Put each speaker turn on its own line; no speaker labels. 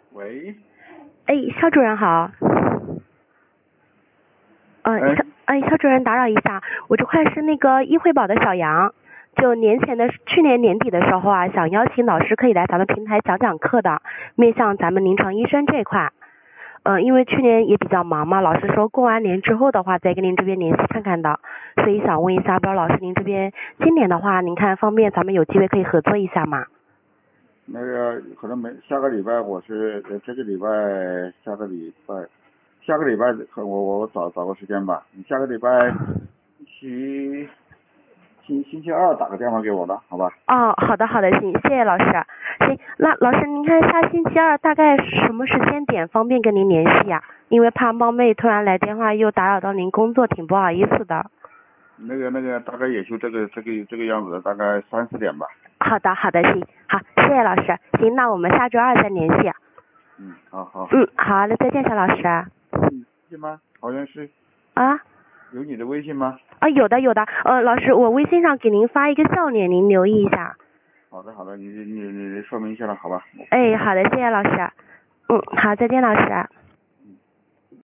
喂，
哎，肖主任好。肖主任打扰一下，我这块是那个医惠宝的小杨，就去年年底的时候啊，想邀请老师可以来咱们平台讲讲课的，面向咱们临床医生这一块。因为去年也比较忙嘛，老师说过完年之后的话再跟您这边联系看看的，所以想问一下，不知道老师您这边今年的话，您看方便咱们有机会可以合作一下吗？
那个可能下个礼拜我是这个礼拜下个礼拜我找个时间吧。你下个礼拜星期二打个电话给我吧，好吧？
哦，好的，行，谢谢老师。行，那老师您看下星期二大概什么时间点方便跟您联系呀？因为怕冒昧突然来电话又打扰到您工作，挺不好意思的。
那个大概也就这个样子，大概3、4点吧。
好的，行，好，谢谢老师。行，那我们下周二再联系。
好。
好，那再见，小老师。
微信吗？好像是。
啊？
有你的微信吗？
啊，有的。老师，我微信上给您发一个笑脸，您留意一下。
好的，你说明一下了，好吧？
哎，好的，谢谢老师。好，再见，老师。